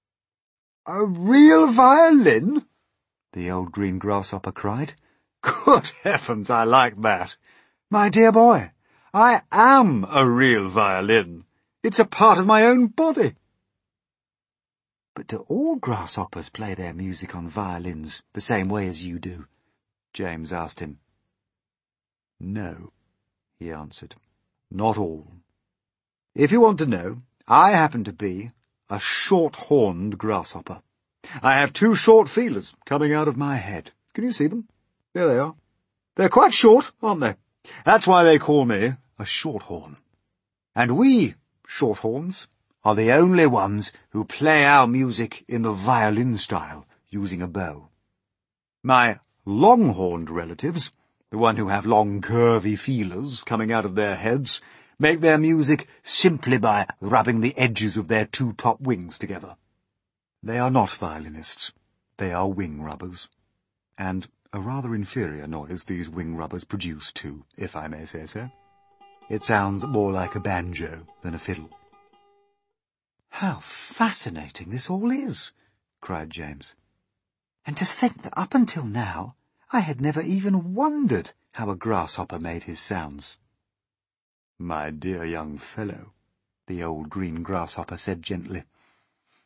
B: "A real violin?"
A: the old green grasshopper cried.
B: "Good heavens, I like that. My dear boy, I am a real violin. It's a part of my own body."
A: "But do all grasshoppers play their music on violins the same way as you do?" James asked him. "No," he answered, "not all. If you want to know, I happen to be a short-horned grasshopper. I have two short feelers coming out of my head. Can you see them? There they are. They're quite short, aren't they? That's why they call me a shorthorn. And we, shorthorns, are the only ones who play our music in the violin style, using a bow. My long-horned relatives, the one who have long curvy feelers coming out of their heads, make their music simply by rubbing the edges of their two top wings together. They are not violinists. They are wing rubbers. And a rather inferior noise these wing rubbers produce too, if I may say so. It sounds more like a banjo than a fiddle." "How fascinating this all is!" cried James. And to think that up until now I had never even wondered how a grasshopper made his sounds.
B: "My dear young fellow," the old green grasshopper said gently,